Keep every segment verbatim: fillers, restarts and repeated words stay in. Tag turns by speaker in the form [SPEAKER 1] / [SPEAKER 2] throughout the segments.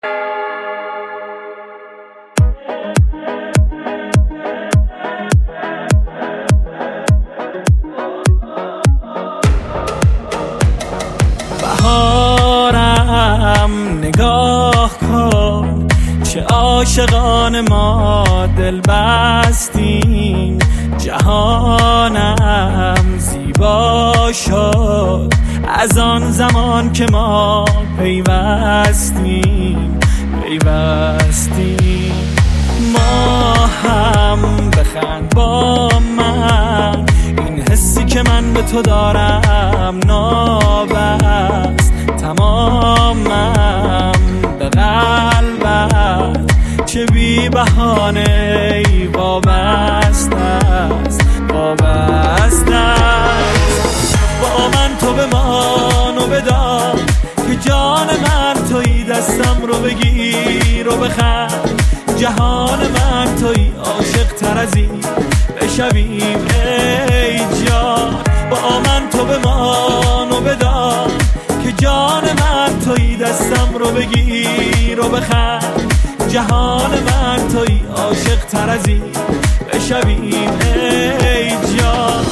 [SPEAKER 1] بهارم نگاه کن، چه عاشقان ما دل بستیم. جهانم زیبا شد از آن زمان که ما پیوستیم پیوستیم. ما هم بخند با من، این حسی که من به تو دارم نابست تمامم به قلبت، چه بی بهانه ای وابسته است وابسته است. با من تو بمان و بدار که جان من تویی، دستم رو بگیر و بخند. جهان من تویی، عاشق تر از این بشویم ای جان. با من تو بمان و بدار که جان من تویی، دستم رو بگیر و بخند. جهان من تویی، عاشق تر از این بشویم ای جان.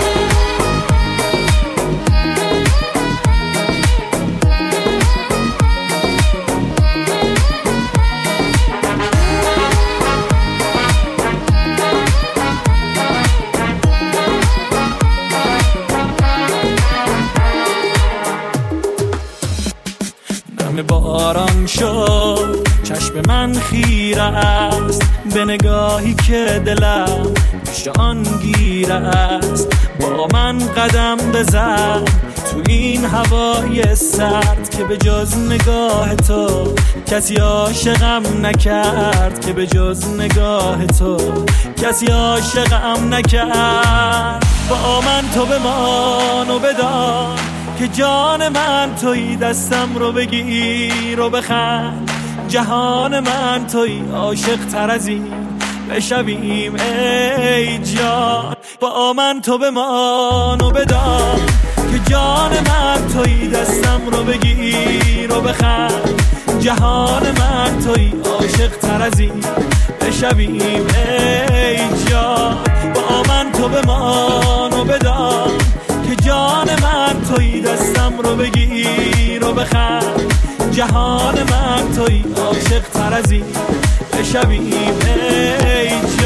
[SPEAKER 1] باران شد چشم من خیره است به نگاهی که دلم پیش آن گیره است. با من قدم بزن تو این هوای سرد که به جز نگاه تو کسی عاشقم نکرد، که به جز نگاه تو کسی عاشقم نکرد. با من تو بمان و بدار که جان من تویی، دستم رو بگیر و بخند. جهان من تویی، عاشق تر از این بشویم ای جان. با من تو بمان و بدار که جان من تویی، دستم رو بگیر و بخند. جهان من تویی، عاشق تر از این بشویم ای جان. با من تو بمان و بدار که جان من تویی، دستم رو بگیر و بخند. جهان من تویی، عاشق تر از این بشویم ای جان.